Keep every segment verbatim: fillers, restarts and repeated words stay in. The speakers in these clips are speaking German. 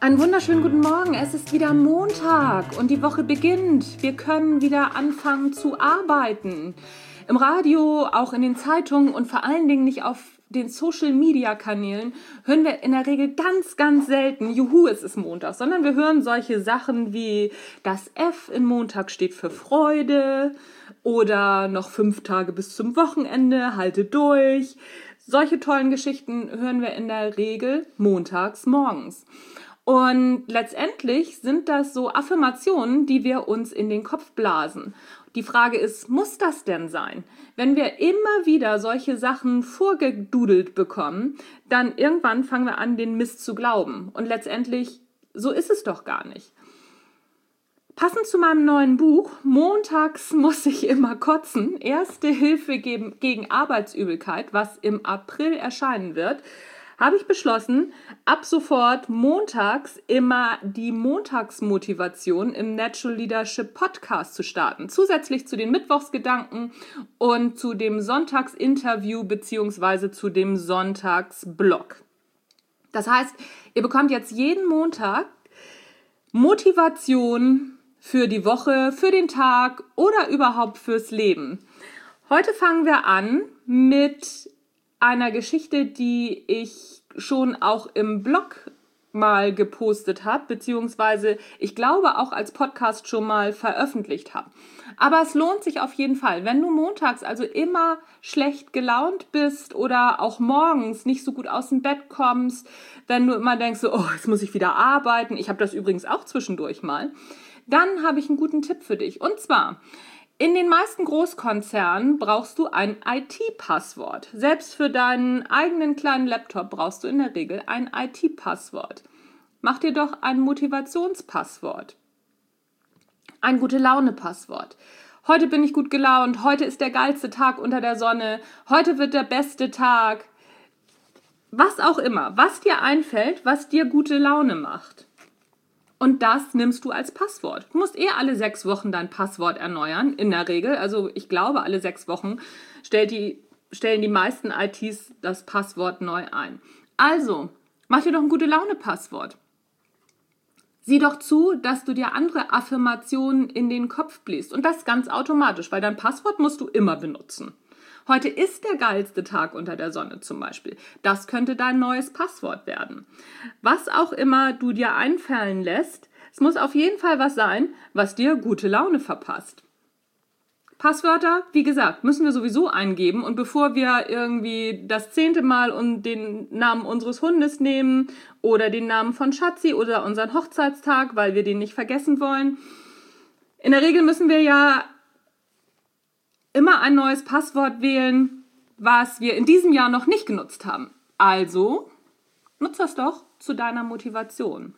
Einen wunderschönen guten Morgen. Es ist wieder Montag und die Woche beginnt. Wir können wieder anfangen zu arbeiten. Im Radio, auch in den Zeitungen und vor allen Dingen nicht auf den Social-Media-Kanälen hören wir in der Regel ganz, ganz selten, juhu, es ist Montag, sondern wir hören solche Sachen wie das F in Montag steht für Freude oder noch fünf Tage bis zum Wochenende, halte durch. Solche tollen Geschichten hören wir in der Regel montags morgens. Und letztendlich sind das so Affirmationen, die wir uns in den Kopf blasen. Die Frage ist, muss das denn sein? Wenn wir immer wieder solche Sachen vorgedudelt bekommen, dann irgendwann fangen wir an, den Mist zu glauben. Und letztendlich, so ist es doch gar nicht. Passend zu meinem neuen Buch, Montags muss ich immer kotzen, Erste Hilfe gegen, gegen Arbeitsübelkeit, was im April erscheinen wird, habe ich beschlossen, ab sofort montags immer die Montagsmotivation im Natural Leadership Podcast zu starten. Zusätzlich zu den Mittwochsgedanken und zu dem Sonntagsinterview bzw. zu dem Sonntagsblog. Das heißt, ihr bekommt jetzt jeden Montag Motivation für die Woche, für den Tag oder überhaupt fürs Leben. Heute fangen wir an mit einer Geschichte, die ich schon auch im Blog mal gepostet habe, beziehungsweise ich glaube auch als Podcast schon mal veröffentlicht habe. Aber es lohnt sich auf jeden Fall, wenn du montags also immer schlecht gelaunt bist oder auch morgens nicht so gut aus dem Bett kommst, wenn du immer denkst, so, oh, jetzt muss ich wieder arbeiten, ich habe das übrigens auch zwischendurch mal, dann habe ich einen guten Tipp für dich. Und zwar, in den meisten Großkonzernen brauchst du ein I T-Passwort. Selbst für deinen eigenen kleinen Laptop brauchst du in der Regel ein I T-Passwort. Mach dir doch ein Motivationspasswort. Ein Gute-Laune-Passwort. Heute bin ich gut gelaunt, heute ist der geilste Tag unter der Sonne, heute wird der beste Tag. Was auch immer, was dir einfällt, was dir gute Laune macht. Und das nimmst du als Passwort. Du musst eh alle sechs Wochen dein Passwort erneuern, in der Regel. Also ich glaube, alle sechs Wochen stellt die, stellen die meisten I Ts das Passwort neu ein. Also, mach dir doch ein Gute-Laune-Passwort. Sieh doch zu, dass du dir andere Affirmationen in den Kopf bläst. Und das ganz automatisch, weil dein Passwort musst du immer benutzen. Heute ist der geilste Tag unter der Sonne zum Beispiel. Das könnte dein neues Passwort werden. Was auch immer du dir einfallen lässt, es muss auf jeden Fall was sein, was dir gute Laune verpasst. Passwörter, wie gesagt, müssen wir sowieso eingeben. Und bevor wir irgendwie das zehnte Mal und den Namen unseres Hundes nehmen oder den Namen von Schatzi oder unseren Hochzeitstag, weil wir den nicht vergessen wollen, in der Regel müssen wir ja immer ein neues Passwort wählen, was wir in diesem Jahr noch nicht genutzt haben. Also, nutz das doch zu deiner Motivation.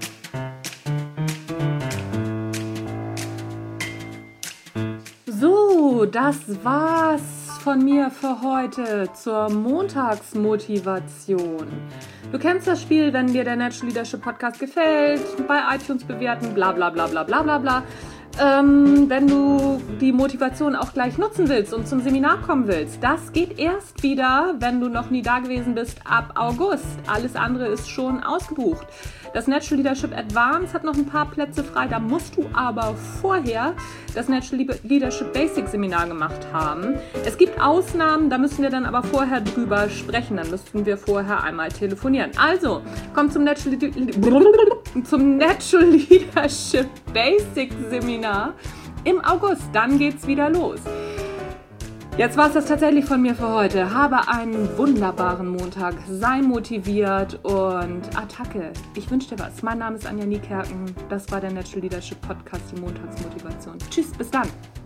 So, das war's von mir für heute zur Montagsmotivation. Du kennst das Spiel, wenn dir der Natural Leadership Podcast gefällt, bei iTunes bewerten, bla bla bla bla bla bla bla. Ähm, wenn du die Motivation auch gleich nutzen willst und zum Seminar kommen willst, das geht erst wieder, wenn du noch nie da gewesen bist, ab August. Alles andere ist schon ausgebucht. Das Natural Leadership Advanced hat noch ein paar Plätze frei, da musst du aber vorher das Natural Leadership Basic Seminar gemacht haben. Es gibt Ausnahmen, da müssen wir dann aber vorher drüber sprechen, dann müssten wir vorher einmal telefonieren. Also, komm zum Natural, zum Natural Leadership Basic Seminar im August, dann geht's wieder los. Jetzt war es das tatsächlich von mir für heute. Habe einen wunderbaren Montag, sei motiviert und Attacke. Ich wünsche dir was. Mein Name ist Anja Niekerken. Das war der Natural Leadership Podcast, die Montagsmotivation. Tschüss, bis dann.